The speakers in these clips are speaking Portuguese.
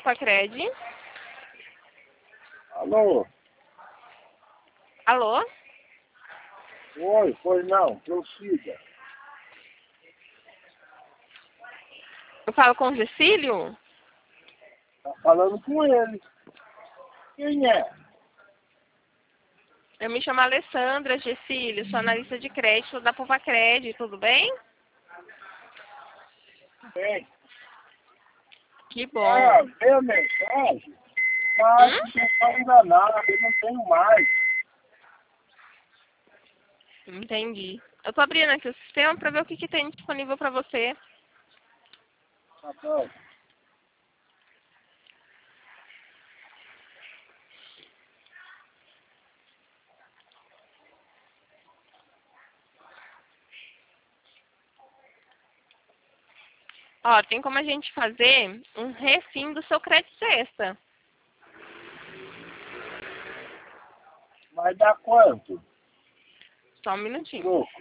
Pupacred. Alô? Alô? Oi, pois não, prossiga. Eu falo com o Gessílio? Tá falando com ele. Quem é? Eu me chamo Alessandra Gessílio, sou analista de crédito da Pupacred, tudo bem? Bem. Que bom. Ah, veio a mensagem? Mas você está enganado, eu não tenho mais. Entendi. Eu tô abrindo aqui o sistema para ver o que tem disponível para você. Tá bom. Ó, tem como a gente fazer um refim do seu crédito extra. Vai dar quanto? Só um minutinho. Troco.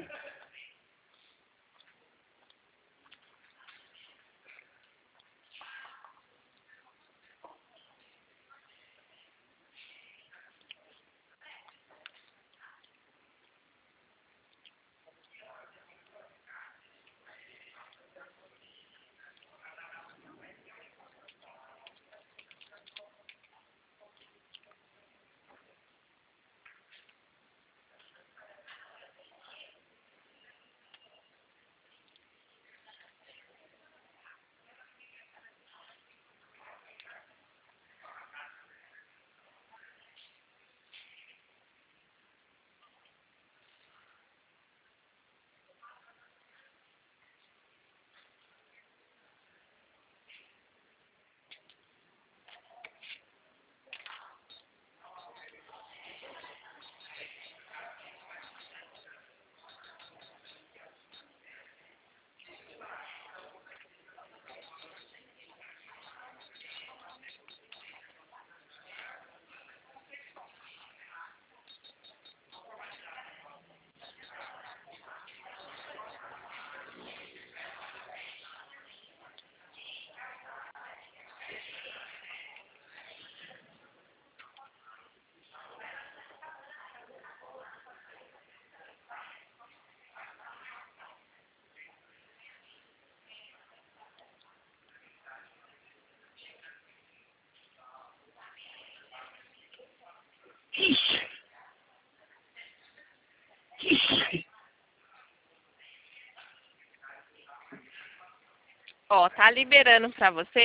Ó, tá liberando para você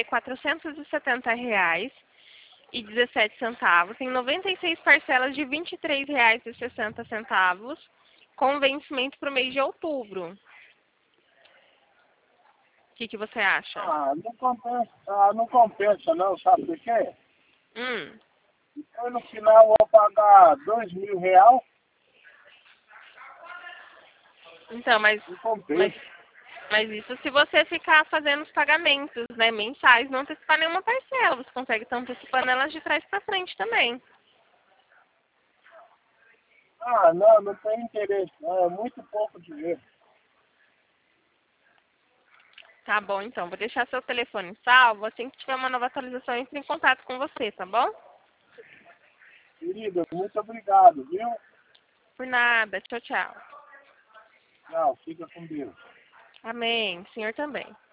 R$ 470,17 em 96 parcelas de R$ 23,60 com vencimento para o mês de outubro. O que você acha? Não compensa. Não compensa não, sabe por quê? Hum. Então no final eu vou pagar R$ 2.000. Então, Não compensa. mas isso se você ficar fazendo os pagamentos, né, mensais, não antecipar nenhuma parcela. Você consegue estar antecipando elas de trás para frente também. Não tem interesse. Não, é muito pouco dinheiro. Tá bom, então. Vou deixar seu telefone salvo. Assim que tiver uma nova atualização, eu entro em contato com você, tá bom? Querida, muito obrigado, viu? Por nada. Tchau, tchau. Tchau, fica com Deus. Amém. O senhor também.